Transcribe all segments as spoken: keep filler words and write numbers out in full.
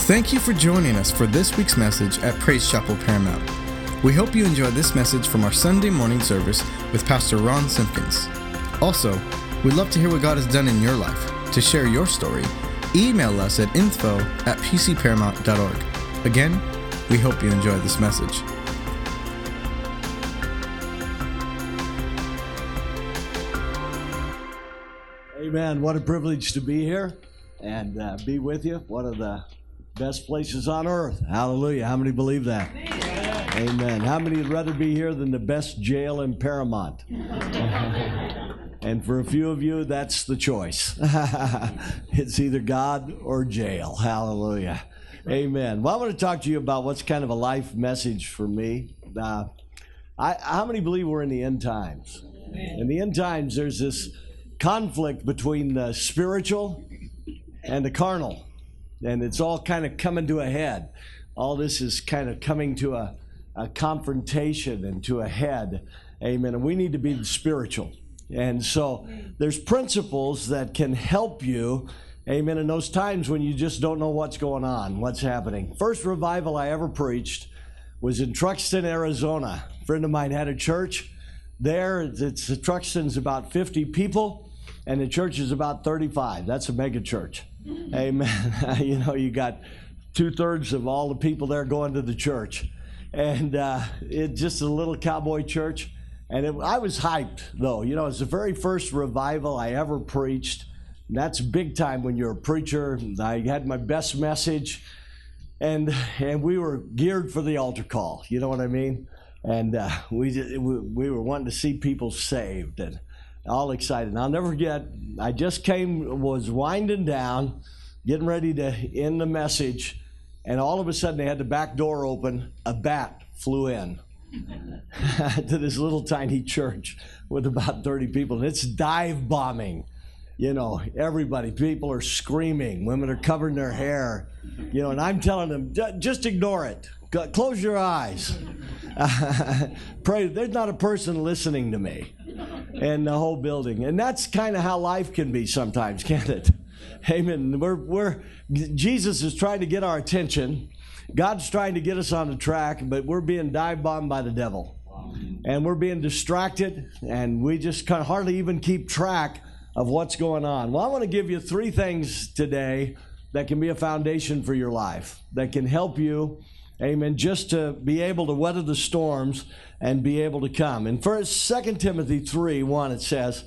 Thank you for joining us for this week's message at Praise Chapel Paramount. We hope you enjoy this message from our Sunday morning service with Pastor Ron Simpkins. Also, we'd love to hear what God has done in your life. To share your story, email us at info at p c paramount dot org. Again, we hope you enjoy this message. Amen. What a privilege to be here and uh, be with you. One of the best places on earth. Hallelujah. How many believe that? Amen. Amen. How many would rather be here than the best jail in Paramount? And for a few of you, that's the choice. It's either God or jail. Hallelujah. Amen. Well, I want to talk to you about what's kind of a life message for me. Uh, I, how many believe we're in the end times? In the end times, there's this conflict between the spiritual and the carnal. And it's all kind of coming to a head. All this is kind of coming to a, a confrontation and to a head. Amen. And we need to be spiritual. And so there's principles that can help you, amen, in those times when you just don't know what's going on, what's happening. First revival I ever preached was in Truxton, Arizona. A friend of mine had a church there. It's Truxton's about fifty people, and the church is about thirty-five. That's a mega church. Amen. You know, you got two-thirds of all the people there going to the church. And uh, it's just a little cowboy church. And it, I was hyped, though. You know, it's the very first revival I ever preached. And that's big time when you're a preacher. I had my best message. And and we were geared for the altar call. You know what I mean? And uh, we, we we were wanting to see people saved. And all excited. And I'll never forget, I just came, was winding down, getting ready to end the message, and all of a sudden they had the back door open. A bat flew in to this little tiny church with about thirty people. And it's dive bombing. You know, everybody, people are screaming. Women are covering their hair. You know, and I'm telling them, just ignore it. Close your eyes. Pray. There's not a person listening to me in the whole building. And that's kind of how life can be sometimes, can't it? Amen. We're, we're, Jesus is trying to get our attention. God's trying to get us on the track, but we're being dive bombed by the devil. And we're being distracted, and we just kind of hardly even keep track of what's going on. Well, I want to give you three things today that can be a foundation for your life, that can help you, amen, just to be able to weather the storms and be able to come. In first, Second Timothy three one, it says,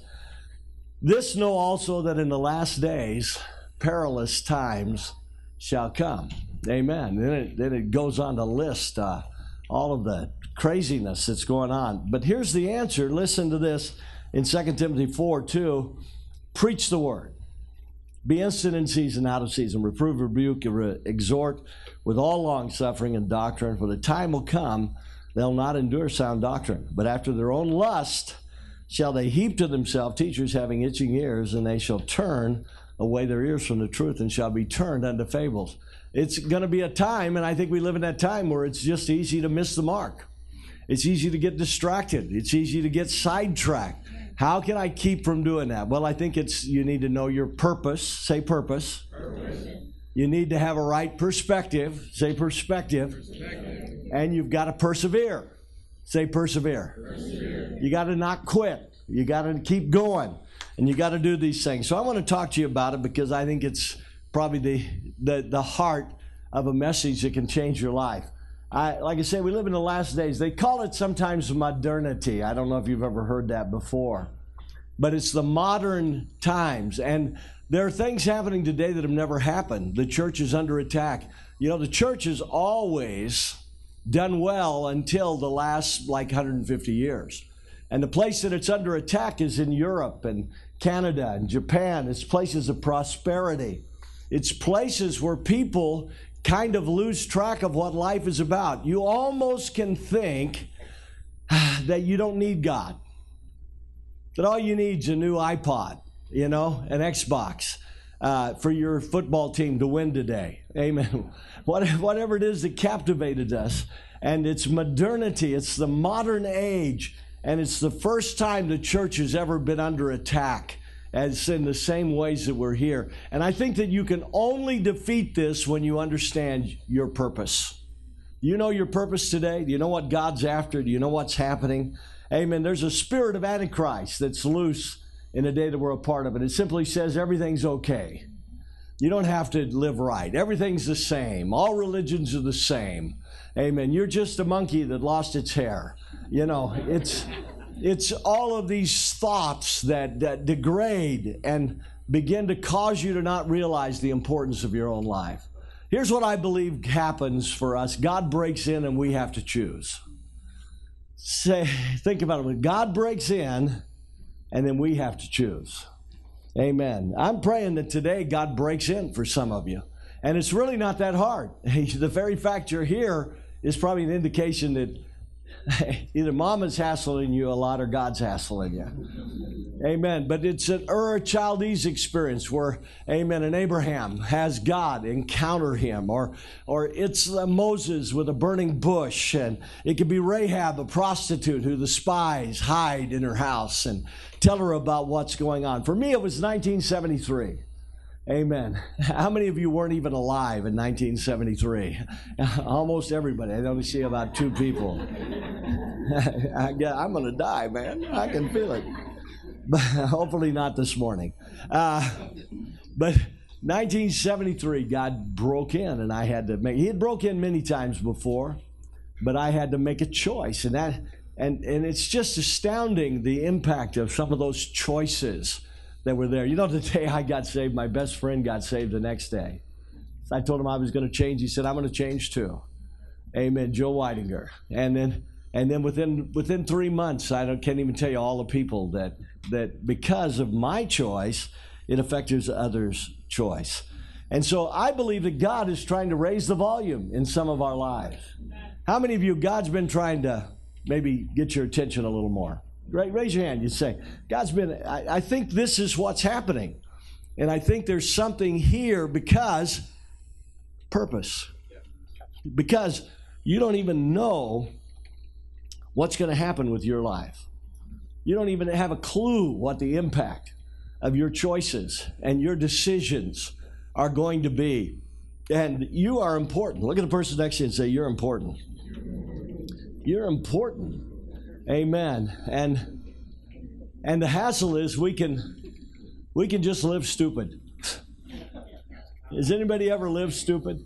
"This know also that in the last days perilous times shall come." Amen. Then it, then it goes on to list uh, all of the craziness that's going on. But here's the answer. Listen to this in Second Timothy four two. Preach the word. Be instant in season, out of season. Reprove, rebuke, re- exhort with all long suffering and doctrine. For the time will come, they'll not endure sound doctrine. But after their own lust shall they heap to themselves teachers having itching ears, and they shall turn away their ears from the truth and shall be turned unto fables. It's going to be a time, and I think we live in that time, where it's just easy to miss the mark. It's easy to get distracted. It's easy to get sidetracked. How can I keep from doing that? Well, I think it's you need to know your purpose. Say purpose. Purpose. You need to have a right perspective. Say perspective. Perspective. And you've got to persevere. Say persevere. Persevere. You got to not quit. You got to keep going. And you got to do these things. So I want to talk to you about it because I think it's probably the, the, the heart of a message that can change your life. I, like I say, we live in the last days. They call it sometimes modernity. I don't know if you've ever heard that before. But it's the modern times. And there are things happening today that have never happened. The church is under attack. You know, the church has always done well until the last, like, one hundred fifty years. And the place that it's under attack is in Europe and Canada and Japan. It's places of prosperity. It's places where people kind of lose track of what life is about. You almost can think that you don't need God, that all you need is a new iPod, you know, an Xbox uh, for your football team to win today. Amen. Whatever it is that captivated us, and it's modernity, it's the modern age, and it's the first time the church has ever been under attack. as in the same ways that we're here. And I think that you can only defeat this when you understand your purpose. Do you know your purpose today? Do you know what God's after? Do you know what's happening? Amen. There's a spirit of Antichrist that's loose in the day that we're a part of it. It simply says everything's okay. You don't have to live right. Everything's the same. All religions are the same. Amen. You're just a monkey that lost its hair. You know, it's it's all of these thoughts that, that degrade and begin to cause you to not realize the importance of your own life. Here's what I believe happens for us. God breaks in and we have to choose. Say, think about it. When God breaks in and then we have to choose. Amen. I'm praying that today God breaks in for some of you. And it's really not that hard. The very fact you're here is probably an indication that either mama's hassling you a lot or God's hassling you. Amen. But it's an Ur Chaldees experience where, amen, and Abraham has God encounter him. Or or it's uh, Moses with a burning bush. And it could be Rahab, a prostitute who the spies hide in her house and tell her about what's going on. For me, it was nineteen seventy-three. Amen. How many of you weren't even alive in nineteen seventy-three? Almost everybody. I only see about two people. I, I'm going to die, man. I can feel it. But hopefully not this morning. Uh, but nineteen seventy-three, God broke in, and I had to make. He had broke in many times before, but I had to make a choice, and that, and and it's just astounding the impact of some of those choices that were there. You know, the day I got saved, my best friend got saved the next day. I told him I was going to change. He said, I'm going to change too. Amen. Joe Weidinger. And then and then within within three months, I don't, can't even tell you all the people that, that because of my choice, it affected others' choice. And so I believe that God is trying to raise the volume in some of our lives. How many of you, God's been trying to maybe get your attention a little more? Right, raise your hand. You say, God's been, I, I think this is what's happening. And I think there's something here because purpose. Because you don't even know what's going to happen with your life. You don't even have a clue what the impact of your choices and your decisions are going to be. And you are important. Look at the person next to you and say, you're important. You're important. Amen. And and the hassle is we can we can just live stupid. Has anybody ever lived stupid?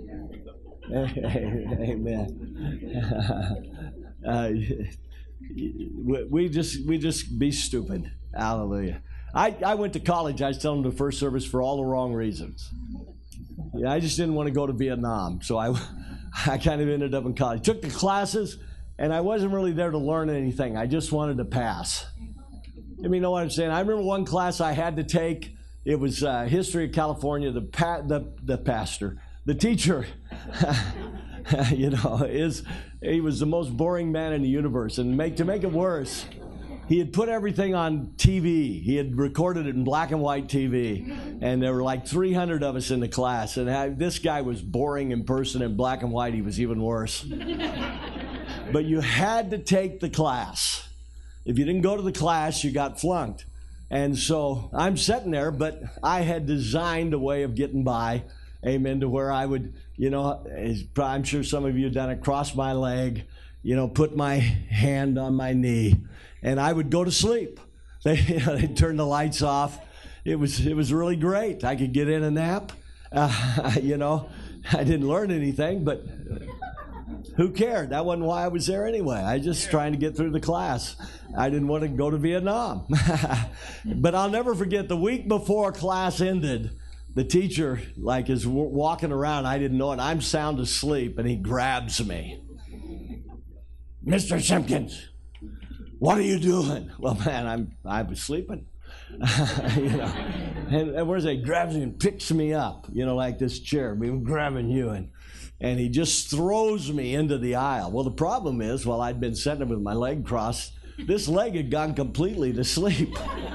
Amen. Uh, we just we just be stupid. Hallelujah. I, I went to college. I was telling them the first service for all the wrong reasons. Yeah, I just didn't want to go to Vietnam, so I I kind of ended up in college. Took the classes. And I wasn't really there to learn anything. I just wanted to pass. You know what I'm saying? I remember one class I had to take. It was uh, History of California. The pa- the the pastor, the teacher, you know, is he was the most boring man in the universe. And make to make it worse, he had put everything on T V. He had recorded it in black and white T V. And there were like three hundred of us in the class. And I, this guy was boring in person. In black and white, he was even worse. But you had to take the class. If you didn't go to the class, you got flunked. And so I'm sitting there, but I had designed a way of getting by, amen, to where I would, you know, I'm sure some of you have done it, cross my leg, you know, put my hand on my knee, and I would go to sleep. They, you know, they'd turn the lights off. It was, it was really great. I could get in a nap. Uh, you know, I didn't learn anything, but who cared? That wasn't why I was there anyway. I was just trying to get through the class. I didn't want to go to Vietnam. But I'll never forget the week before class ended, the teacher like is w- walking around. I didn't know it. I'm sound asleep, and he grabs me. Mister Simpkins, what are you doing? Well, man, I'm I was sleeping. you know, and, and where's he? Grabs me and picks me up. You know, like this chair. I'm grabbing you and. And he just throws me into the aisle. Well, the problem is, while I'd been sitting with my leg crossed, this leg had gone completely to sleep.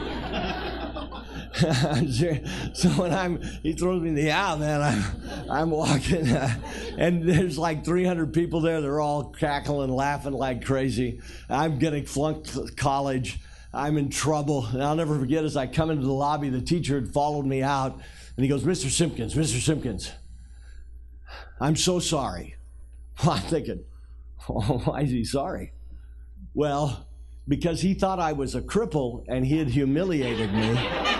So when I'm, he throws me in the aisle, man, I'm, I'm walking, uh, and there's like three hundred people there. They're all cackling, laughing like crazy. I'm getting flunked college. I'm in trouble. And I'll never forget, as I come into the lobby, the teacher had followed me out, and he goes, Mister Simpkins, Mister Simpkins, I'm so sorry. Well, I'm thinking, oh, why is he sorry? Well, because he thought I was a cripple, and he had humiliated me.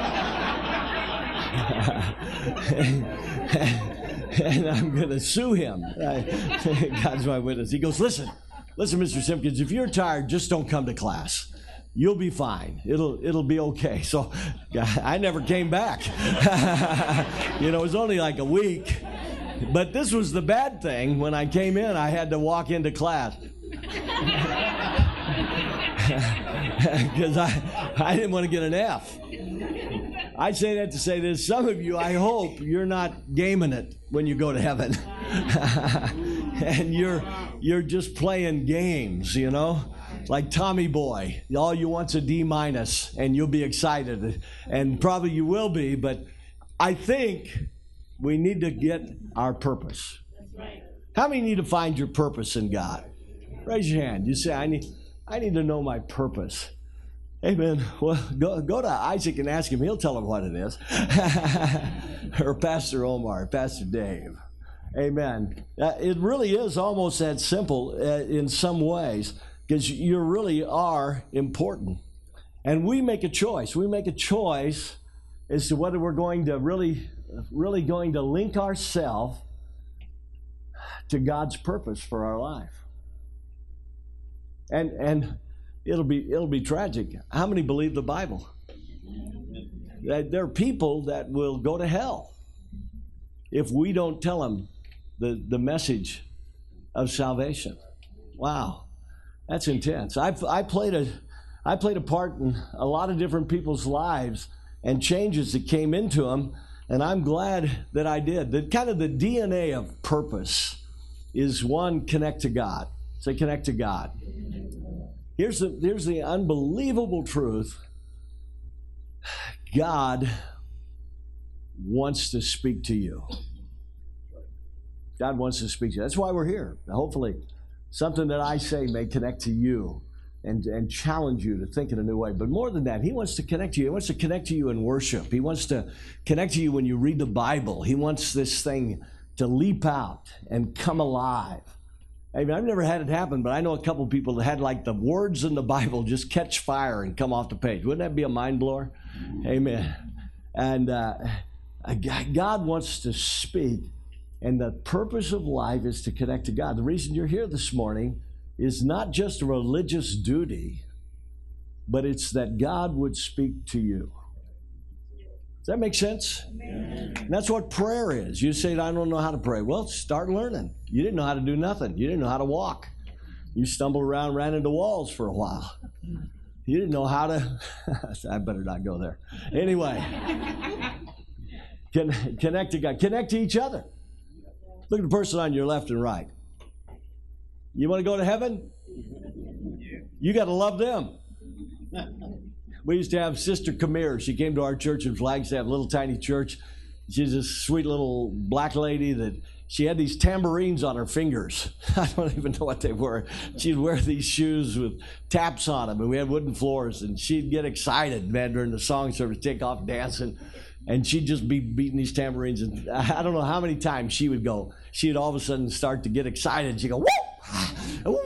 And I'm going to sue him. God's my witness. He goes, listen, listen, Mister Simpkins, if you're tired, just don't come to class. You'll be fine. It'll it'll be okay. So I never came back. You know, it was only like a week. But this was the bad thing. When I came in, I had to walk into class. Because I, I didn't want to get an F. I say that to say this. Some of you, I hope you're not gaming it when you go to heaven. And you're you're just playing games, you know? Like Tommy Boy. All you want's a D minus, and you'll be excited. And probably you will be, but I think we need to get our purpose. How many need to find your purpose in God? Raise your hand. You say, I need I need to know my purpose. Amen. Well, go, go to Isaac and ask him. He'll tell him what it is. Or Pastor Omar, Pastor Dave. Amen. Uh, it really is almost that simple uh, in some ways, because you really are important. And we make a choice. We make a choice as to whether we're going to really, really going to link ourselves to God's purpose for our life. And and it'll be it'll be tragic. How many believe the Bible? That there are people that will go to hell if we don't tell them the, the message of salvation. Wow, that's intense. I I played a I played a part in a lot of different people's lives and changes that came into them, and I'm glad that I did. The kind of the D N A of purpose is one, connect to God. Say connect to God. Here's the, here's the unbelievable truth. God wants to speak to you. God wants to speak to you. That's why we're here. Hopefully, something that I say may connect to you and, and challenge you to think in a new way. But more than that, He wants to connect to you. He wants to connect to you in worship. He wants to connect to you when you read the Bible. He wants this thing to leap out and come alive. I mean, I've never had it happen, but I know a couple people that had like the words in the Bible just catch fire and come off the page. Wouldn't that be a mind blower? Amen. And uh, God wants to speak, and the purpose of life is to connect to God. The reason you're here this morning is not just a religious duty, but it's that God would speak to you. Does that make sense? And that's what prayer is. You say, I don't know how to pray. Well, start learning. You didn't know how to do nothing. You didn't know how to walk. You stumbled around, ran into walls for a while. You didn't know how to. I better not go there. Anyway, Con- connect to God. Connect to each other. Look at the person on your left and right. You want to go to heaven? You got to love them. We used to have Sister Kamir. She came to our church in Flagstaff, a little tiny church. She's this sweet little black lady that she had these tambourines on her fingers. I don't even know what they were. She'd wear these shoes with taps on them, and we had wooden floors, and she'd get excited, man, during the song service, take off dancing, and she'd just be beating these tambourines. And I don't know how many times she would go. She'd all of a sudden start to get excited. She'd go, whoop, whoop.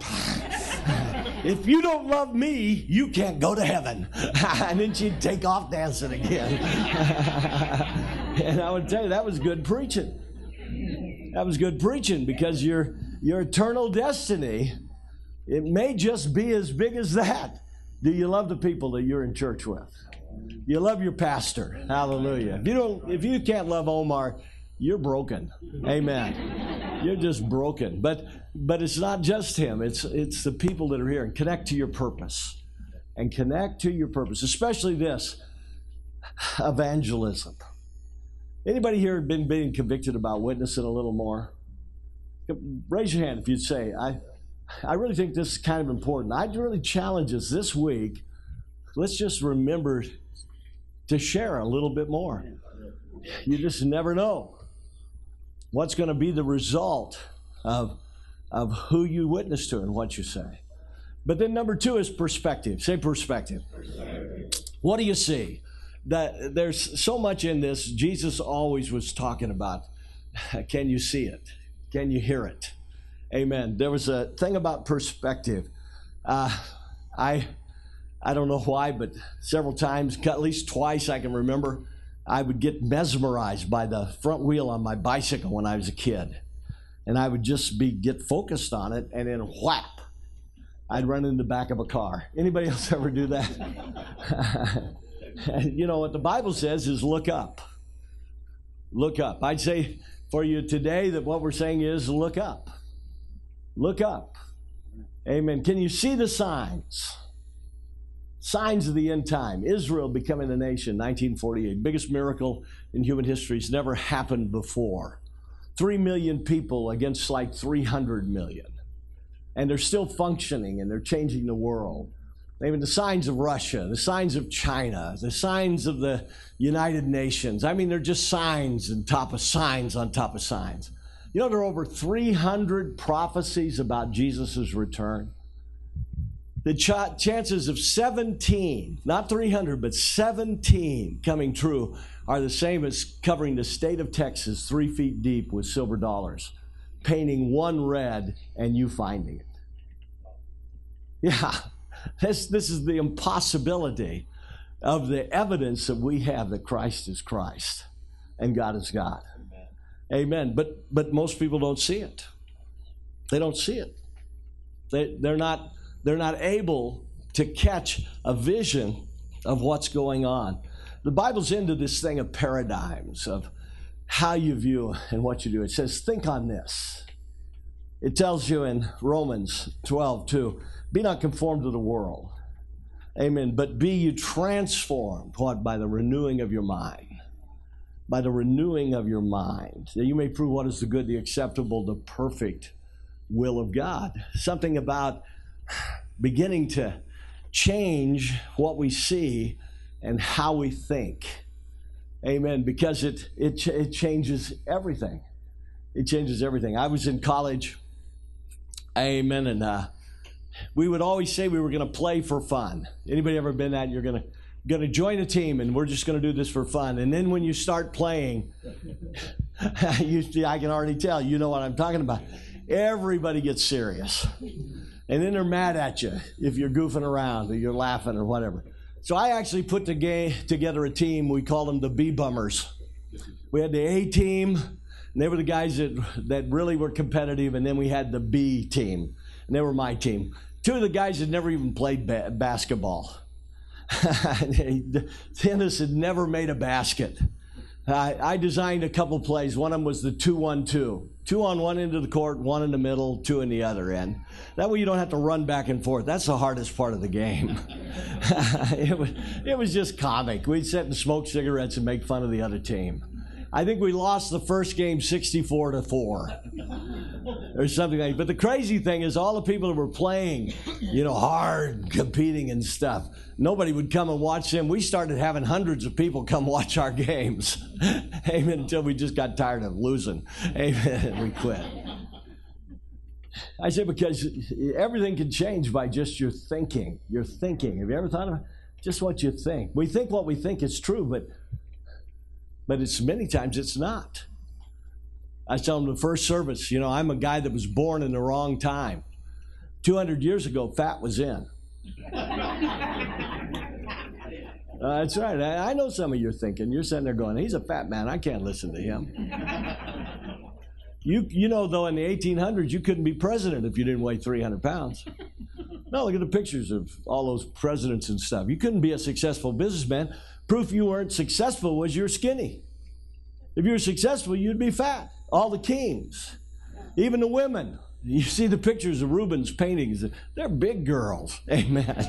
If you don't love me, you can't go to heaven. And then she'd take off dancing again. And I would tell you, that was good preaching. That was good preaching, because your, your eternal destiny, it may just be as big as that. Do you love the people that you're in church with? You love your pastor. Hallelujah. If you don't, if you can't love Omar, you're broken. Amen. You're just broken. But but it's not just him. It's it's the people that are here. And connect to your purpose. And connect to your purpose. Especially this, evangelism. Anybody here been being convicted about witnessing a little more? Raise your hand if you'd say, I I really think this is kind of important. I'd really challenge us this week. Let's just remember to share a little bit more. You just never know what's going to be the result of, of who you witness to and what you say. But then number two is perspective. Say perspective. Perspective. What do you see? That there's so much in this. Jesus always was talking about, can you see it? Can you hear it? Amen. There was a thing about perspective. Uh, I I don't know why, but several times, at least twice I can remember, I would get mesmerized by the front wheel on my bicycle when I was a kid. And I would just be get focused on it, and then whap, I'd run in the back of a car. Anybody else ever do that? You know, what the Bible says is look up. Look up. I'd say for you today that what we're saying is look up. Look up. Amen. Can you see the signs? Signs of the end time. Israel becoming a nation, nineteen forty-eight. Biggest miracle in human history. It's never happened before. Three million people against like three hundred million. And they're still functioning, and they're changing the world. Even the signs of Russia, the signs of China, the signs of the United Nations. I mean, they're just signs on top of signs on top of signs. You know, there are over three hundred prophecies about Jesus' return. The ch- chances of seventeen, not three hundred, but seventeen coming true are the same as covering the state of Texas three feet deep with silver dollars, painting one red and you finding it. Yeah. This, this is the impossibility of the evidence that we have that Christ is Christ and God is God. Amen. Amen. But but most people don't see it. They don't see it. They, they're not they're not able to catch a vision of what's going on. The Bible's into this thing of paradigms, of how you view and what you do. It says, think on this. It tells you in Romans twelve two, be not conformed to the world. Amen. But be you transformed, what? By the renewing of your mind. By the renewing of your mind. That you may prove what is the good, the acceptable, the perfect will of God. Something about beginning to change what we see and how we think. Amen. Because it, it, it changes everything. It changes everything. I was in college. Amen. And uh, we would always say we were going to play for fun. Anybody ever been that? You're going to going to join a team and we're just going to do this for fun. And then when you start playing, you, I can already tell, you know what I'm talking about. Everybody gets serious. And then they're mad at you if you're goofing around or you're laughing or whatever. So I actually put the game, together a team. We called them the B-Bummers. We had the A team, and they were the guys that, that really were competitive, and then we had the B team, and they were my team. Two of the guys had never even played ba- basketball. Dennis had never made a basket. I, I designed a couple plays. One of them was the two one two. Two on one end of the court, one in the middle, two in the other end. That way you don't have to run back and forth. That's the hardest part of the game. it, was, it was just comic. We'd sit and smoke cigarettes and make fun of the other team. I think we lost the first game sixty-four to four or something like that. But the crazy thing is all the people that were playing, you know, hard, competing and stuff, nobody would come and watch them. We started having hundreds of people come watch our games. Amen. Until we just got tired of losing. Amen. And we quit. I say because everything can change by just your thinking. Your thinking. Have you ever thought of just what you think? We think what we think is true, but But it's many times it's not. I was telling them the first service, you know, I'm a guy that was born in the wrong time. two hundred years ago, fat was in. Uh, that's right. I, I know some of you are thinking. You're sitting there going, he's a fat man. I can't listen to him. You you know, though, in the eighteen hundreds, you couldn't be president if you didn't weigh three hundred pounds. No, look at the pictures of all those presidents and stuff. You couldn't be a successful businessman. Proof you weren't successful was you're skinny. If you were successful, you'd be fat. All the kings, even the women. You see the pictures of Rubens' paintings. They're big girls. Amen.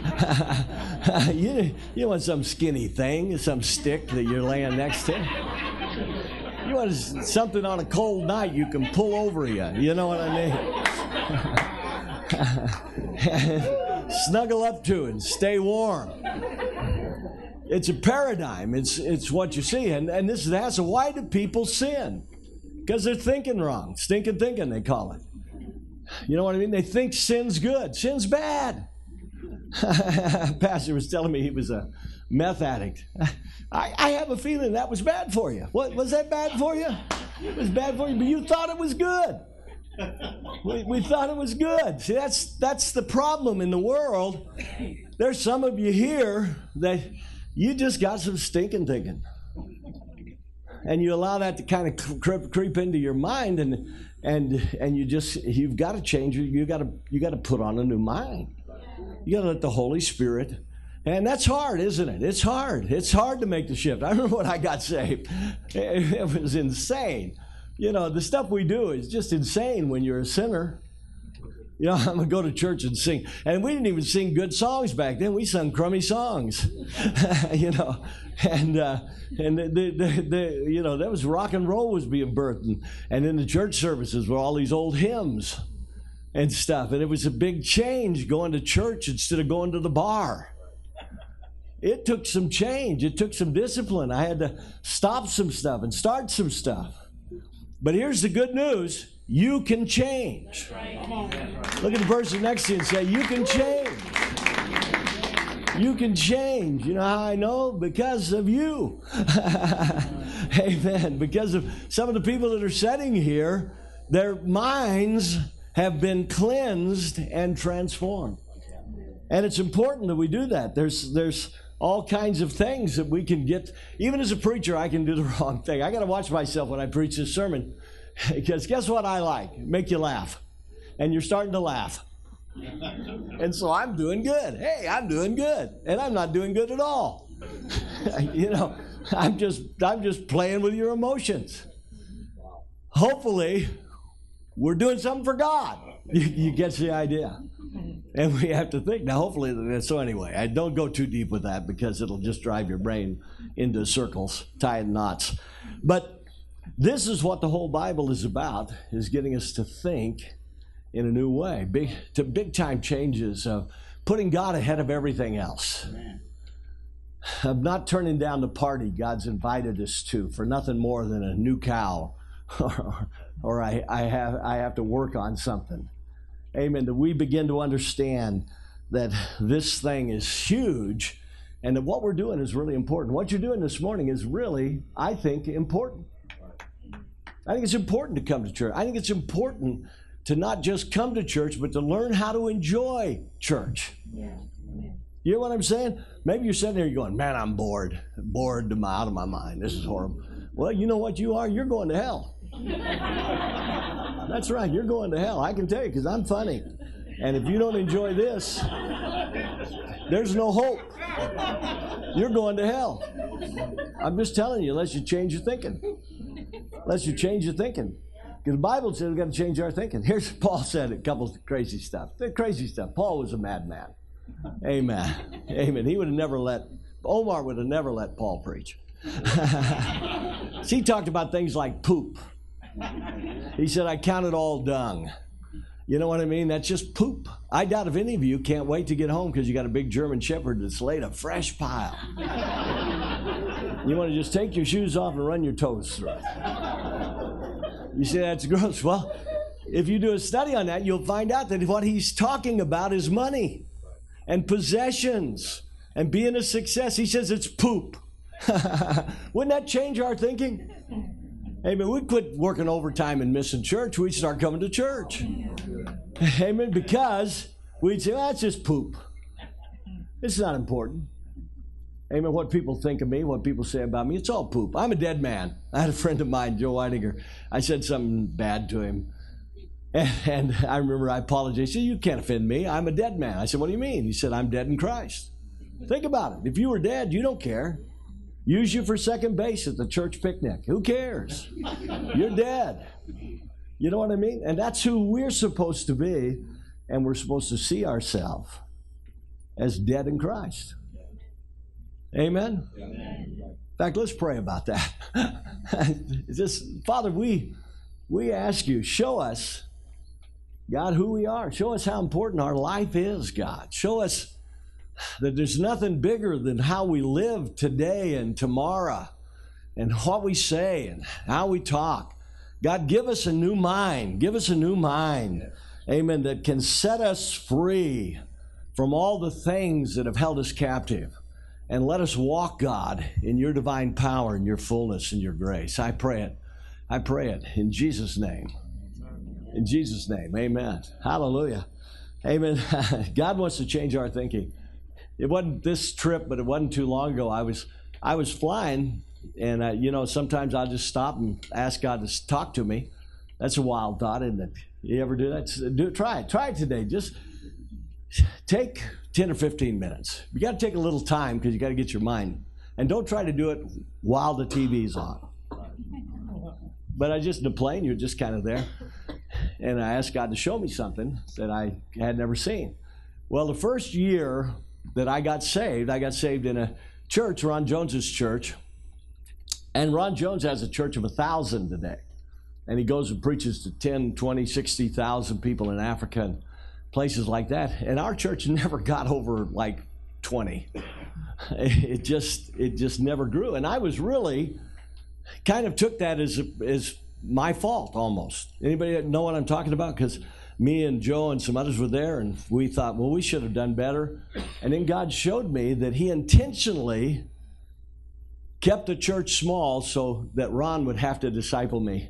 you, you want some skinny thing, some stick that you're laying next to. You want something on a cold night you can pull over you. You know what I mean? Snuggle up to and stay warm. It's a paradigm. It's it's what you see. And, and this is the answer. Why do people sin? Because they're thinking wrong. Stinking thinking, they call it. You know what I mean? They think sin's good. Sin's bad. Pastor was telling me he was a meth addict. I, I have a feeling that was bad for you. What, was that bad for you? It was bad for you, but you thought it was good. We, we thought it was good. See, that's that's the problem in the world. There's some of you here that you just got some stinking thinking. And you allow that to kind of creep, creep into your mind, and and and you just you've got to change. You got to you got to put on a new mind. You got to let the Holy Spirit, and that's hard, isn't it? It's hard. It's hard to make the shift. I remember when I got saved, it, it was insane. You know, the stuff we do is just insane when you're a sinner. You know, I'm going to go to church and sing. And we didn't even sing good songs back then. We sung crummy songs, you know. And, uh, and the, the, the, the, you know, that was rock and roll was being birthed. And, and in the church services were all these old hymns and stuff. And it was a big change going to church instead of going to the bar. It took some change. It took some discipline. I had to stop some stuff and start some stuff. But here's the good news. You can change. Look at the person next to you and say, you can change. You can change. You know how I know? Because of you. Amen. Because of some of the people that are sitting here, their minds have been cleansed and transformed. And it's important that we do that. There's, there's all kinds of things that we can get. Even as a preacher, I can do the wrong thing. I got to watch myself when I preach this sermon. Because guess what I like? Make you laugh. And you're starting to laugh. And so I'm doing good. Hey, I'm doing good. And I'm not doing good at all. You know, I'm just I'm just playing with your emotions. Hopefully, we're doing something for God. You, you get the idea. And we have to think. Now, hopefully, so anyway, I don't go too deep with that because it'll just drive your brain into circles, tying knots. But this is what the whole Bible is about, is getting us to think in a new way. Big, to big time changes of putting God ahead of everything else. Amen. Of not turning down the party God's invited us to for nothing more than a new cow, or, or I, I have I have to work on something. Amen. That we begin to understand that this thing is huge, and that what we're doing is really important. What you're doing this morning is really, I think, important. I think it's important to come to church. I think it's important to not just come to church, but to learn how to enjoy church. Yeah. You know what I'm saying? Maybe you're sitting there, you're going, man, I'm bored. Bored to my, out of my mind. This is horrible. Well, you know what you are? You're going to hell. That's right. You're going to hell. I can tell you because I'm funny. And if you don't enjoy this, there's no hope. You're going to hell. I'm just telling you, unless you change your thinking. Unless you change your thinking. Because the Bible says we've got to change our thinking. Here's what Paul said, a couple of crazy stuff. The crazy stuff. Paul was a madman. Amen. Amen. He would have never let, Omar would have never let Paul preach. See, he talked about things like poop. He said, I count it all dung. You know what I mean? That's just poop. I doubt if any of you can't wait to get home because you got a big German Shepherd that's laid a fresh pile. You want to just take your shoes off and run your toes through it. You say that's gross. Well, if you do a study on that, you'll find out that what he's talking about is money and possessions and being a success. He says it's poop. Wouldn't that change our thinking? Amen. We'd quit working overtime and missing church. We'd start coming to church. Amen. Because we'd say, well, that's just poop. It's not important. Amen. What people think of me, what people say about me, it's all poop. I'm a dead man. I had a friend of mine, Joe Weidinger. I said something bad to him. And, and I remember I apologized. He said, you can't offend me. I'm a dead man. I said, what do you mean? He said, I'm dead in Christ. Think about it. If you were dead, you don't care. Use you for second base at the church picnic. Who cares? You're dead. You know what I mean? And that's who we're supposed to be. And we're supposed to see ourselves as dead in Christ. Amen? Amen. In fact, let's pray about that. Just, Father, we we ask you, show us, God, who we are. Show us how important our life is, God. Show us that there's nothing bigger than how we live today and tomorrow and what we say and how we talk. God, give us a new mind. Give us a new mind. amen, that can set us free from all the things that have held us captive. And let us walk, God, in your divine power and your fullness and your grace. I pray it. I pray it in Jesus' name. In Jesus' name, amen. Hallelujah. Amen. God wants to change our thinking. It wasn't this trip, but it wasn't too long ago. I was I was flying, and uh, you know, sometimes I'll just stop and ask God to talk to me. That's a wild thought, isn't it? You ever do that? Do try it. Try it today. Just take ten or fifteen minutes. You got to take a little time because you got to get your mind. And don't try to do it while the T V's on. But I just, in the plane, you're just kind of there. And I asked God to show me something that I had never seen. Well, the first year that I got saved, I got saved in a church, Ron Jones's church. And Ron Jones has a church of a thousand today. And he goes and preaches to ten, twenty, sixty thousand people in Africa and places like that. And our church never got over like twenty. It just, it just never grew. And I was really kind of took that as, as my fault almost. Anybody know what I'm talking about? Because me and Joe and some others were there, and we thought, well, we should have done better. And then God showed me that he intentionally kept the church small so that Ron would have to disciple me.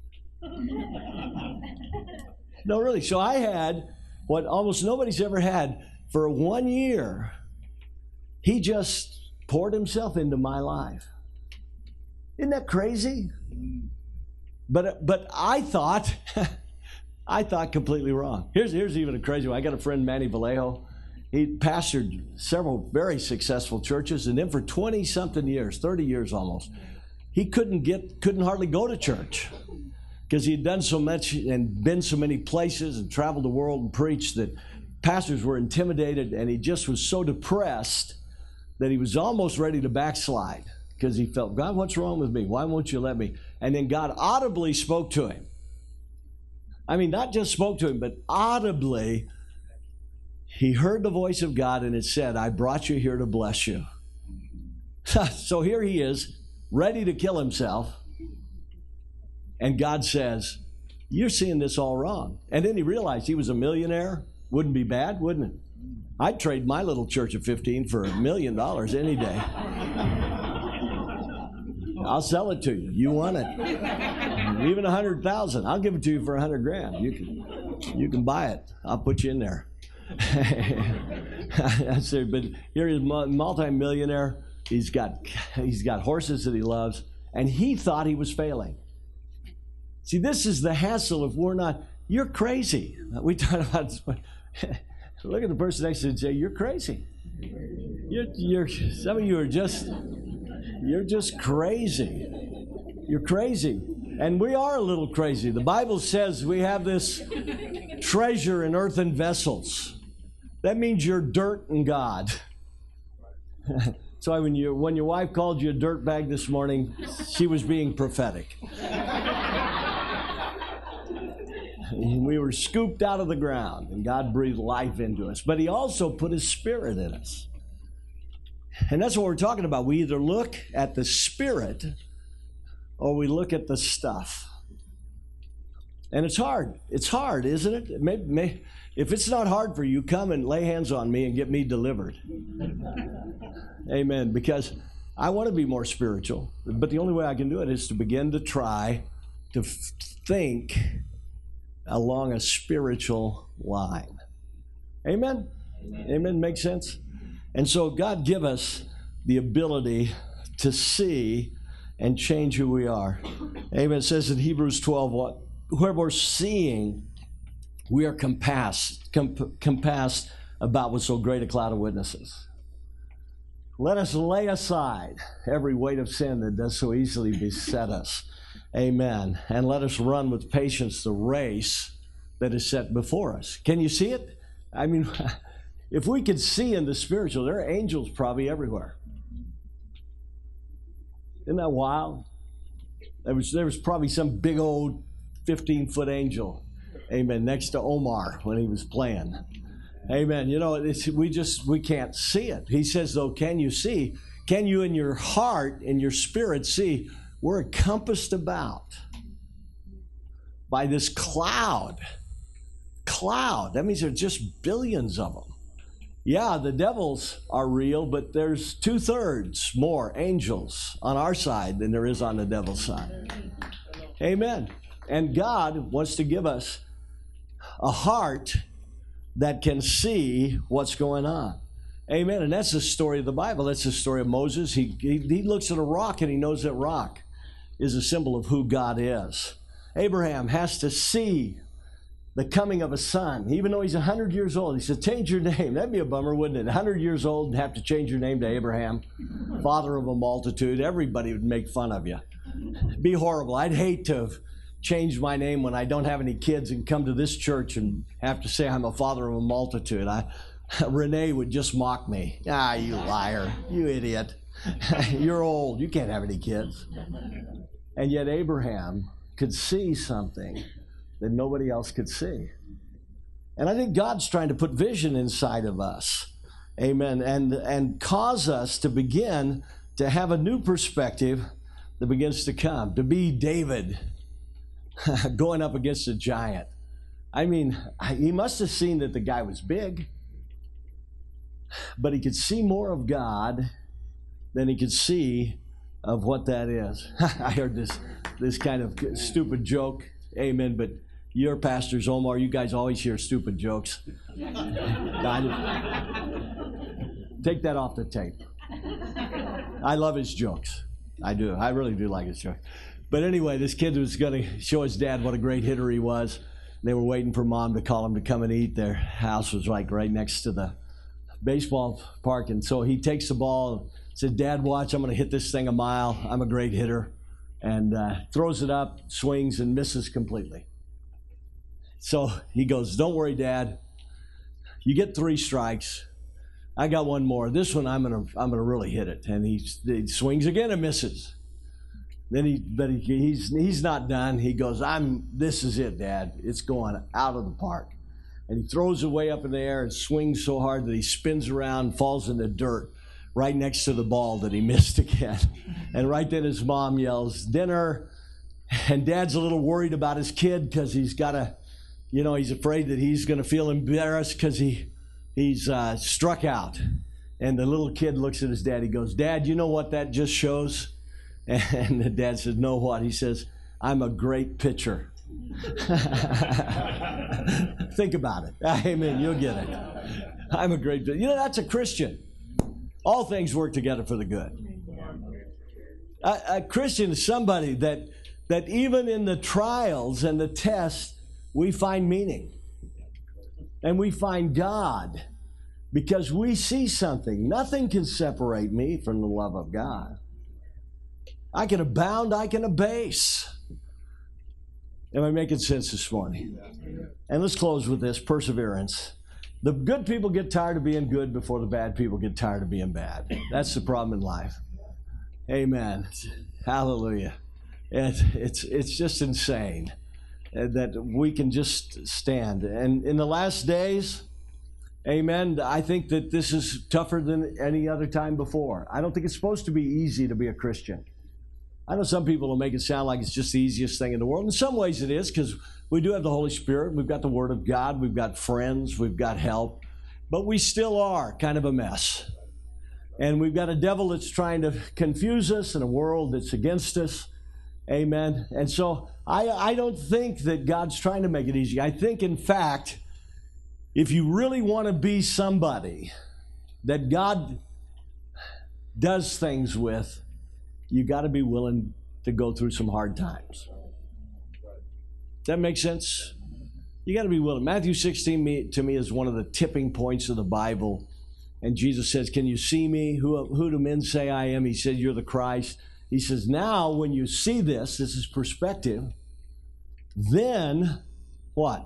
No, really. So I had what almost nobody's ever had for one year. He just poured himself into my life. Isn't that crazy? But but I thought, I thought completely wrong. Here's here's even a crazy one. I got a friend, Manny Vallejo. He pastored several very successful churches, and then for twenty-something years, thirty years almost, he couldn't get, couldn't hardly go to church because he had done so much and been so many places and traveled the world and preached that pastors were intimidated, and he just was so depressed that he was almost ready to backslide because he felt, God, what's wrong with me? Why won't you let me? And then God audibly spoke to him. I mean, not just spoke to him, but audibly, he heard the voice of God, and it said, I brought you here to bless you. So here he is, ready to kill himself. And God says, you're seeing this all wrong. And then he realized he was a millionaire. Wouldn't be bad, wouldn't it? I'd trade my little church of fifteen for a million dollars any day. I'll sell it to you. You want it. Even a hundred thousand. I'll give it to you for a hundred grand. You can, you can buy it. I'll put you in there. I said, but here he's a multi-millionaire. He's got, he's got horses that he loves, and he thought he was failing. See, this is the hassle if we're not, you're crazy. We talked about this. Look at the person next to you and say, you're crazy. You're, you're, some of you are just, you're just crazy. You're crazy. And we are a little crazy. The Bible says we have this treasure in earthen vessels. That means you're dirt in God. So when, you, when your wife called you a dirt bag this morning, she was being prophetic. We were scooped out of the ground, and God breathed life into us. But he also put his spirit in us. And that's what we're talking about. We either look at the spirit or we look at the stuff. And it's hard. It's hard, isn't it? May, may, if it's not hard for you, come and lay hands on me and get me delivered. Amen. Because I want to be more spiritual. But the only way I can do it is to begin to try to f- think along a spiritual line. Amen? Amen? Amen. Make sense? And so God give us the ability to see and change who we are. Amen. It says in Hebrews twelve, what? Where we're seeing, we are compassed, comp- compassed about with so great a cloud of witnesses. Let us lay aside every weight of sin that does so easily beset us. Amen. And let us run with patience the race that is set before us. Can you see it? I mean, if we could see in the spiritual, there are angels probably everywhere. Isn't that wild? There was, there was probably some big old fifteen-foot angel, amen, next to Omar when he was playing. Amen. You know, it's, we just, we can't see it. He says, though, can you see? Can you in your heart, in your spirit see? We're encompassed about by this cloud, cloud. That means there's just billions of them. Yeah, the devils are real, but there's two-thirds more angels on our side than there is on the devil's side. Amen. And God wants to give us a heart that can see what's going on. Amen. And that's the story of the Bible. That's the story of Moses. He, he, he looks at a rock and he knows that rock is a symbol of who God is. Abraham has to see the coming of a son, even though he's one hundred years old. He said, change your name. That'd be a bummer, wouldn't it? one hundred years old and have to change your name to Abraham, father of a multitude. Everybody would make fun of you. It'd be horrible. I'd hate to have changed my name when I don't have any kids and come to this church and have to say I'm a father of a multitude. I, Renee would just mock me. Ah, you liar. You idiot. You're old. You can't have any kids. And yet Abraham could see something that nobody else could see. And I think God's trying to put vision inside of us. Amen. And, and cause us to begin to have a new perspective that begins to come. To be David going up against a giant. I mean, he must have seen that the guy was big, but he could see more of God than he could see of what that is. I heard this, this kind of stupid joke. Amen. But your pastors, Omar, you guys always hear stupid jokes. Take that off the tape. I love his jokes. I do. I really do like his jokes. But anyway, this kid was going to show his dad what a great hitter he was. They were waiting for mom to call him to come and eat. Their house was like right next to the baseball park. And so he takes the ball and said, Dad, watch, I'm going to hit this thing a mile. I'm a great hitter. And uh, throws it up, swings, and misses completely. So he goes, don't worry, Dad. You get three strikes. I got one more. This one, I'm gonna, I'm gonna really hit it. And he, he swings again and misses. Then he, but he, he's, he's not done. He goes, I'm. This is it, Dad. It's going out of the park. And he throws it way up in the air and swings so hard that he spins around and falls in the dirt right next to the ball that he missed again. And right then his mom yells, dinner. And Dad's a little worried about his kid because he's got to, you know, he's afraid that he's going to feel embarrassed because he, he's uh, struck out. And the little kid looks at his dad. He goes, Dad, you know what that just shows? And the dad says, no, what? He says, I'm a great pitcher. Think about it. Amen. You'll get it. I'm a great pitcher. You know, that's a Christian. All things work together for the good. A, a Christian is somebody that, that even in the trials and the tests, we find meaning. And we find God because we see something. Nothing can separate me from the love of God. I can abound, I can abase. Am I making sense this morning? And let's close with this, perseverance. The good people get tired of being good before the bad people get tired of being bad. That's the problem in life. Amen. Hallelujah. It, it's, it's just insane that we can just stand. And in the last days, amen, I think that this is tougher than any other time before. I don't think it's supposed to be easy to be a Christian. I know some people will make it sound like it's just the easiest thing in the world. In some ways it is, because we do have the Holy Spirit. We've got the Word of God. We've got friends. We've got help. But we still are kind of a mess. And we've got a devil that's trying to confuse us and a world that's against us. Amen. And so I, I don't think that God's trying to make it easy. I think, in fact, if you really want to be somebody that God does things with, you got to be willing to go through some hard times. Does that make sense? You got to be willing. Matthew sixteen me, to me is one of the tipping points of the Bible. And Jesus says, can you see me? Who, who do men say I am? He said, you're the Christ. He says, now when you see this, this is perspective, then what?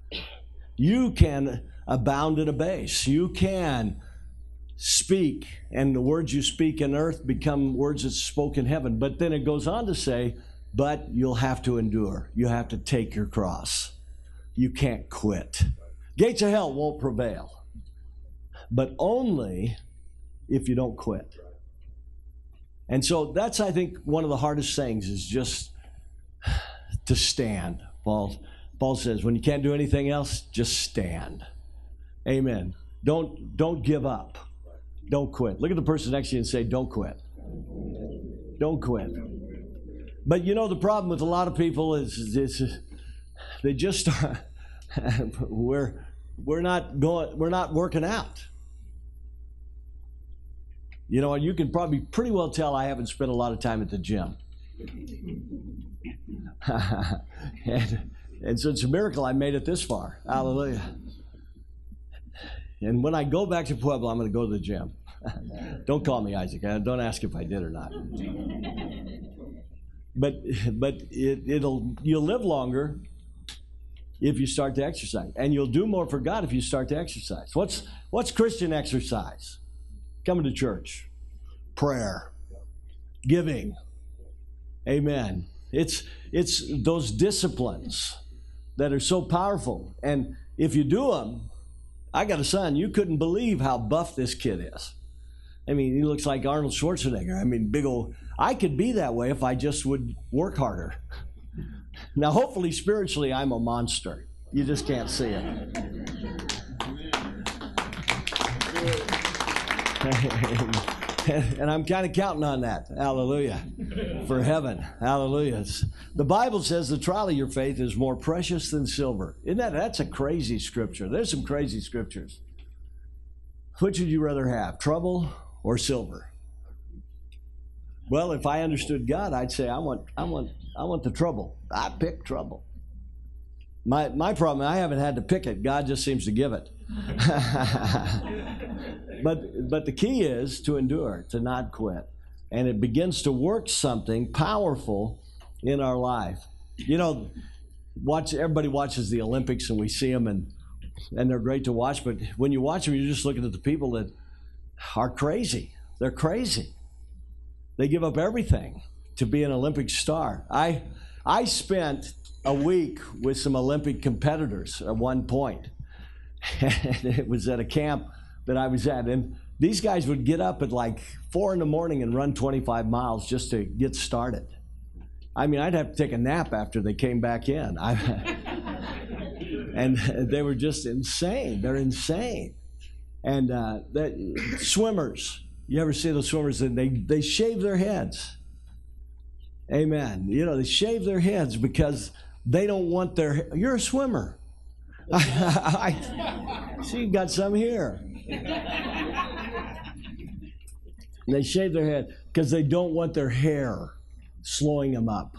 You can abound and abase. You can speak, and the words you speak in earth become words that spoke in heaven. But then it goes on to say, but you'll have to endure. You have to take your cross. You can't quit. Gates of hell won't prevail, but only if you don't quit. And so that's, I think, one of the hardest things is just to stand. Well, Paul says, when you can't do anything else, just stand. Amen. Don't, don't give up. Don't quit. Look at the person next to you and say, don't quit. Don't quit. But you know, the problem with a lot of people is, is they just start, we're, we're not going, we're not working out. You know, you can probably pretty well tell I haven't spent a lot of time at the gym. and, and so it's a miracle I made it this far. Hallelujah. And when I go back to Pueblo, I'm going to go to the gym. Don't call me Isaac. Don't ask if I did or not. But but it, it'll you'll live longer if you start to exercise, and you'll do more for God if you start to exercise. What's what's Christian exercise? Coming to church, prayer, giving. Amen. It's it's those disciplines that are so powerful, and if you do them, I got a son. You couldn't believe how buff this kid is. I mean, he looks like Arnold Schwarzenegger. I mean, big old. I could be that way if I just would work harder. Now, hopefully, spiritually, I'm a monster. You just can't see it. And I'm kind of counting on that. Hallelujah. For heaven. Hallelujah. The Bible says the trial of your faith is more precious than silver. Isn't that? That's a crazy scripture. There's some crazy scriptures. Which would you rather have, trouble or silver? Well, if I understood God, I'd say I want, I want, I want the trouble. I pick trouble. My my problem, I haven't had to pick it. God just seems to give it. but but the key is to endure, to not quit, and it begins to work something powerful in our life. You know, watch everybody watches the Olympics, and we see them, and and they're great to watch. But when you watch them, you're just looking at the people that are crazy. They're crazy. They give up everything to be an Olympic star. I I spent a week with some Olympic competitors at one point. And it was at a camp that I was at. And these guys would get up at like four in the morning and run twenty-five miles just to get started. I mean, I'd have to take a nap after they came back in. I, and they were just insane. They're insane. And uh, that, swimmers, you ever see those swimmers? And they, they shave their heads. Amen. You know, they shave their heads because they don't want their, you're a swimmer. I, I see you got some here. And they shave their head because they don't want their hair slowing them up.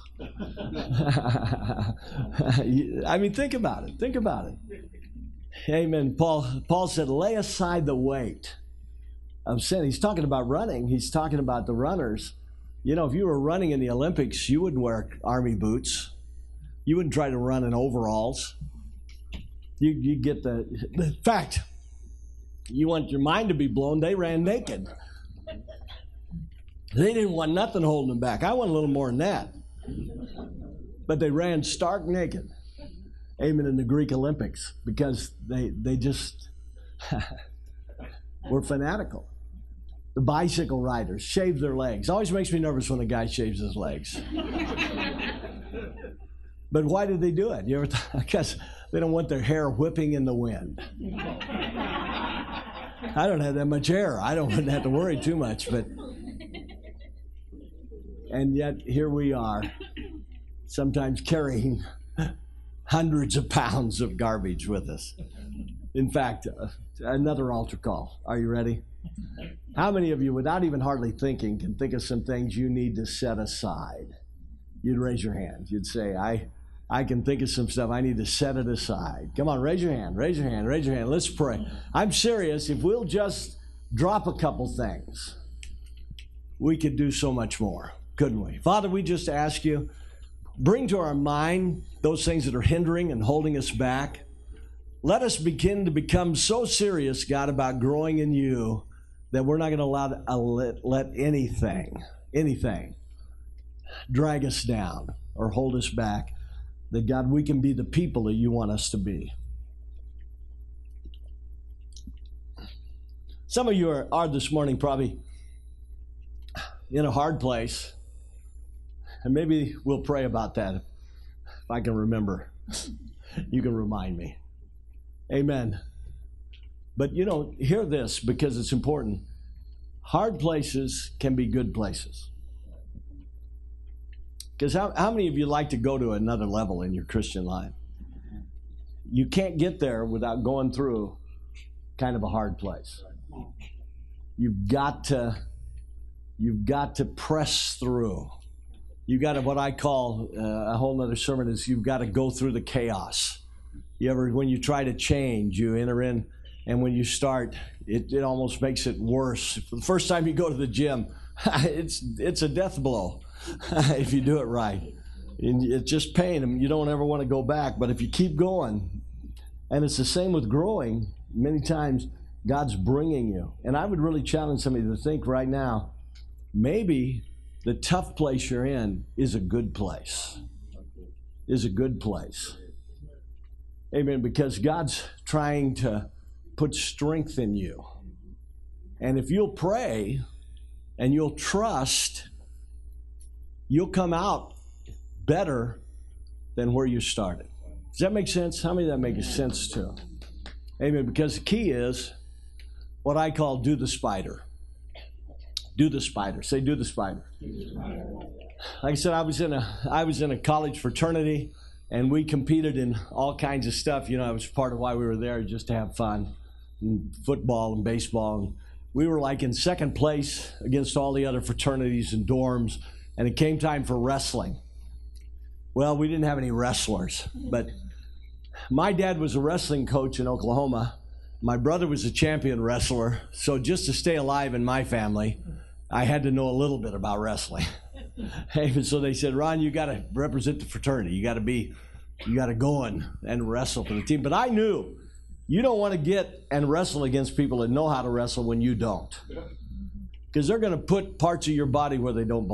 I mean, think about it. Think about it. Amen. Paul, Paul said, lay aside the weight of sin. He's talking about running. He's talking about the runners. You know, if you were running in the Olympics, you wouldn't wear army boots. You wouldn't try to run in overalls. You you get the, the fact. You want your mind to be blown. They ran naked. They didn't want nothing holding them back. I want a little more than that. But they ran stark naked. Amen, in the Greek Olympics, because they they just were fanatical. The bicycle riders shaved their legs. Always makes me nervous when a guy shaves his legs. But why did they do it? You ever thought? Because they don't want their hair whipping in the wind. I don't have that much hair. I don't have to worry too much. But and yet here we are, sometimes carrying hundreds of pounds of garbage with us. In fact, uh, another altar call. Are you ready? How many of you, without even hardly thinking, can think of some things you need to set aside? You'd raise your hand. You'd say, I I can think of some stuff. I need to set it aside. Come on, raise your hand, raise your hand, raise your hand. Let's pray. I'm serious. If we'll just drop a couple things, we could do so much more, couldn't we? Father, we just ask you, bring to our mind those things that are hindering and holding us back. Let us begin to become so serious, God, about growing in you that we're not going to allow to, uh, let, let anything, anything drag us down or hold us back. That, God, we can be the people that you want us to be. Some of you are, are this morning probably in a hard place. And maybe we'll pray about that if I can remember. you can remind me. Amen. But, you know, hear this because it's important. Hard places can be good places. Because how, how many of you like to go to another level in your Christian life? You can't get there without going through kind of a hard place. You've got to, you've got to press through. You've got to, what I call uh, a whole nother sermon is you've got to go through the chaos. You ever, when you try to change, you enter in, and when you start, it, it almost makes it worse. The first time you go to the gym, it's it's a death blow if you do it right. And it's just pain, and you don't ever want to go back. But if you keep going, and it's the same with growing, many times God's bringing you. And I would really challenge somebody to think right now, maybe the tough place you're in is a good place. Is a good place. Amen. Because God's trying to put strength in you. And if you'll pray and you'll trust, you'll come out better than where you started. Does that make sense? How many of that makes sense to? Amen. Because the key is what I call do the spider. Do the spider. Say do the spider. Like I said, I was in a I was in a college fraternity, and we competed in all kinds of stuff. You know, I was part of why we were there, just to have fun. And football and baseball. And we were like in second place against all the other fraternities and dorms, and it came time for wrestling. Well, we didn't have any wrestlers, but my dad was a wrestling coach in Oklahoma. My brother was a champion wrestler, so just to stay alive in my family, I had to know a little bit about wrestling. And so they said, Ron, you got to represent the fraternity. You got to be, you got to go and, and wrestle for the team. But I knew you don't want to get and wrestle against people that know how to wrestle when you don't, because they're going to put parts of your body where they don't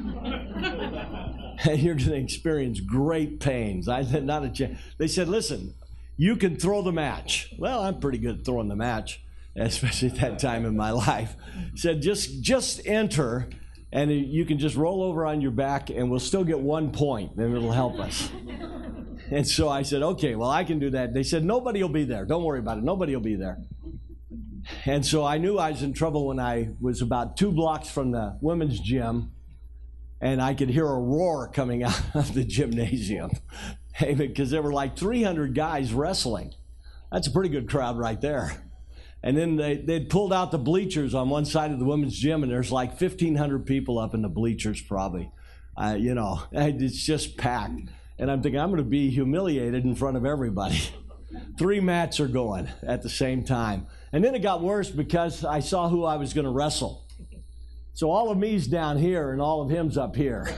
belong. And you're going to experience great pains. I said, not a chance. They said, listen, you can throw the match. Well, I'm pretty good at throwing the match, especially at that time in my life. Said, just just enter, and you can just roll over on your back, and we'll still get one point, and it'll help us. And so I said, okay, well, I can do that. They said, nobody will be there. Don't worry about it. Nobody will be there. And so I knew I was in trouble when I was about two blocks from the women's gym, and I could hear a roar coming out of the gymnasium. Because there were like three hundred guys wrestling. That's a pretty good crowd right there. And then they, they'd pulled out the bleachers on one side of the women's gym, and there's like fifteen hundred people up in the bleachers probably. Uh, you know, it's just packed. And I'm thinking, I'm going to be humiliated in front of everybody. Three mats are going at the same time. And then it got worse because I saw who I was going to wrestle. So all of me's down here, and all of him's up here.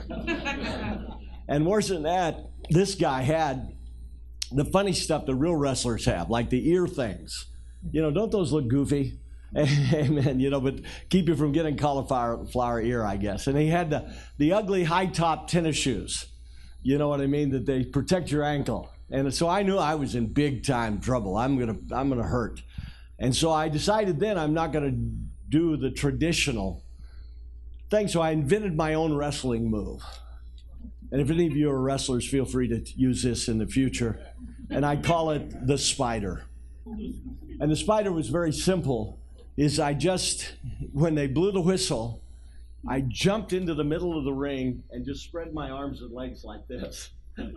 And worse than that, this guy had the funny stuff the real wrestlers have, like the ear things. You know, don't those look goofy? Amen. You know, but keep you from getting cauliflower flower ear, I guess. And he had the, the ugly high-top tennis shoes. You know what I mean? That they protect your ankle. And so I knew I was in big-time trouble. I'm gonna, I'm gonna hurt. And so I decided then I'm not gonna do the traditional thing. So I invented my own wrestling move. And if any of you are wrestlers, feel free to use this in the future. And I call it the spider. And the spider was very simple. Is I just, when they blew the whistle, I jumped into the middle of the ring and just spread my arms and legs like this.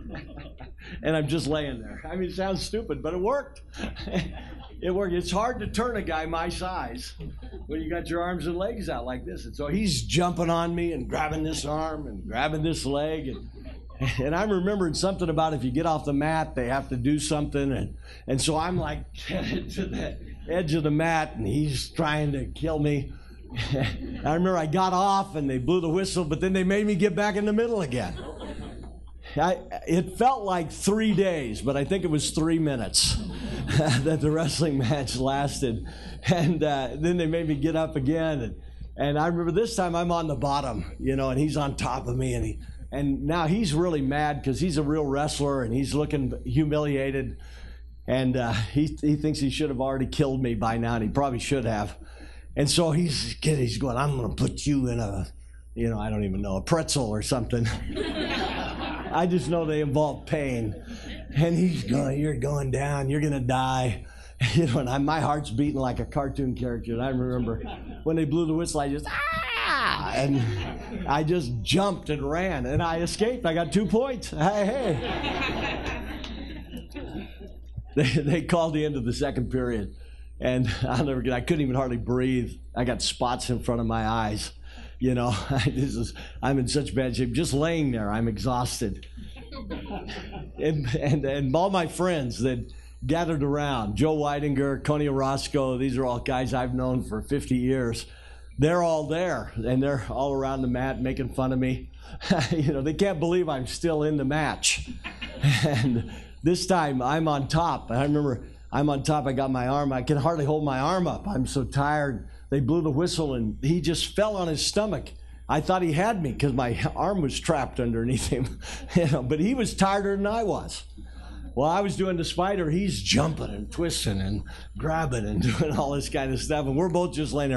And I'm just laying there. I mean, it sounds stupid, but it worked. It worked. It's hard to turn a guy my size when you got your arms and legs out like this. And so he's jumping on me and grabbing this arm and grabbing this leg. And, and I'm remembering something about if you get off the mat, they have to do something. And, and so I'm like headed to the edge of the mat, and he's trying to kill me. I remember I got off, and they blew the whistle, but then they made me get back in the middle again. I, it felt like three days, but I think it was three minutes that the wrestling match lasted. And uh, then they made me get up again. And, and I remember this time I'm on the bottom, you know, and he's on top of me. And, he, and now he's really mad because he's a real wrestler, and he's looking humiliated. And uh, he, he thinks he should have already killed me by now, and he probably should have. And so he's, he's going, I'm going to put you in a, you know, I don't even know, a pretzel or something. I just know they involve pain. And he's going, you're going down, you're going to die. You know, and I, my heart's beating like a cartoon character. And I remember when they blew the whistle, I just, ah! And I just jumped and ran, and I escaped. I got two points. Hey, hey. They, they called the end of the second period, and I'll never get, I couldn't even hardly breathe. I got spots in front of my eyes. You know, this is, I'm in such bad shape. Just laying there, I'm exhausted. And, and, and all my friends that gathered around, Joe Weidinger, Coney Orozco, these are all guys I've known for fifty years. They're all there, and they're all around the mat making fun of me. You know, they can't believe I'm still in the match. And this time, I'm on top. I remember I'm on top. I got my arm. I can hardly hold my arm up. I'm so tired. They blew the whistle, and he just fell on his stomach. I thought he had me because my arm was trapped underneath him. You know, but he was tireder than I was. While I was doing the spider, he's jumping and twisting and grabbing and doing all this kind of stuff, and we're both just laying there.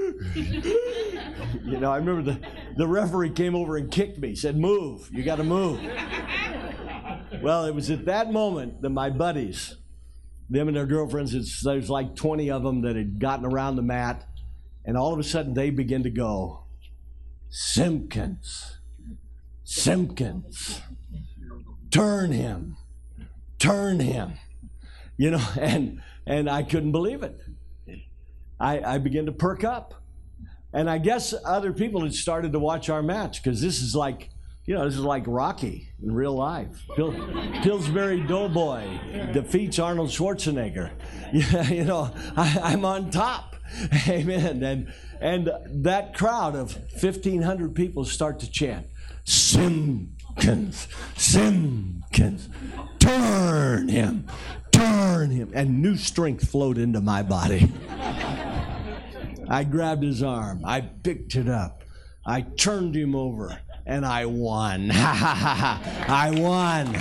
You know, I remember the, the referee came over and kicked me, said, move, you got to move. Well, it was at that moment that my buddies, them and their girlfriends, it's, there's like twenty of them that had gotten around the mat, and all of a sudden they begin to go, Simpkins, Simpkins, turn him. Turn him, you know, and and I couldn't believe it. I, I began to perk up. And I guess other people had started to watch our match because this is like, you know, this is like Rocky in real life. Pil- Pillsbury Doughboy defeats Arnold Schwarzenegger. Yeah, you know, I, I'm on top. Amen. And, and that crowd of fifteen hundred people start to chant, Simpkins, Simpkins. Turn him, turn him. And new strength flowed into my body. I grabbed his arm. I picked it up. I turned him over, and I won. I won.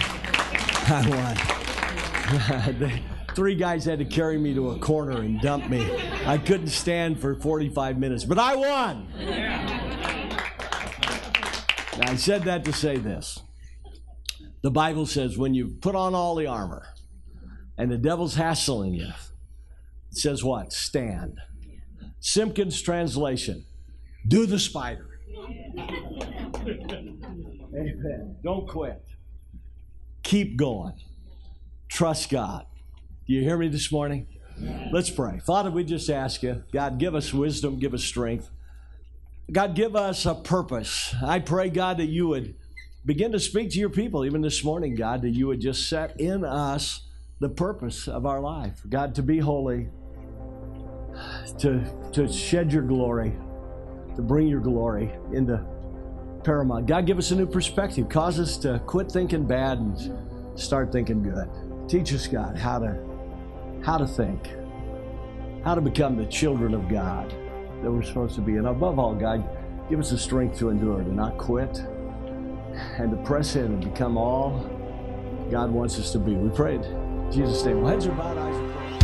I won. The three guys had to carry me to a corner and dump me. I couldn't stand for forty-five minutes, but I won. I said that to say this. The Bible says when you put on all the armor and the devil's hassling you, it says what? Stand. Simpkins' translation, do the spider. Amen. Don't quit. Keep going. Trust God. Do you hear me this morning? Let's pray. Father, we just ask you, God, give us wisdom, give us strength. God, give us a purpose. I pray, God, that you would begin to speak to your people even this morning, God, that you would just set in us the purpose of our life. God, to be holy, to, to shed your glory, to bring your glory into paramount. God, give us a new perspective. Cause us to quit thinking bad and start thinking good. Teach us, God, how to, how to think, how to become the children of God that we're supposed to be. And above all, God, give us the strength to endure, to not quit, and to press in and become all God wants us to be. We prayed in Jesus' name. Well, heads are bowed, eyes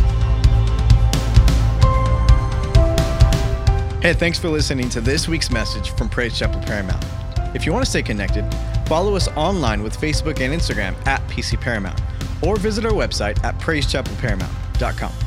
are closed. Hey, thanks for listening to this week's message from Praise Chapel Paramount. If you want to stay connected, follow us online with Facebook and Instagram at P C Paramount, or visit our website at praise chapel paramount dot com.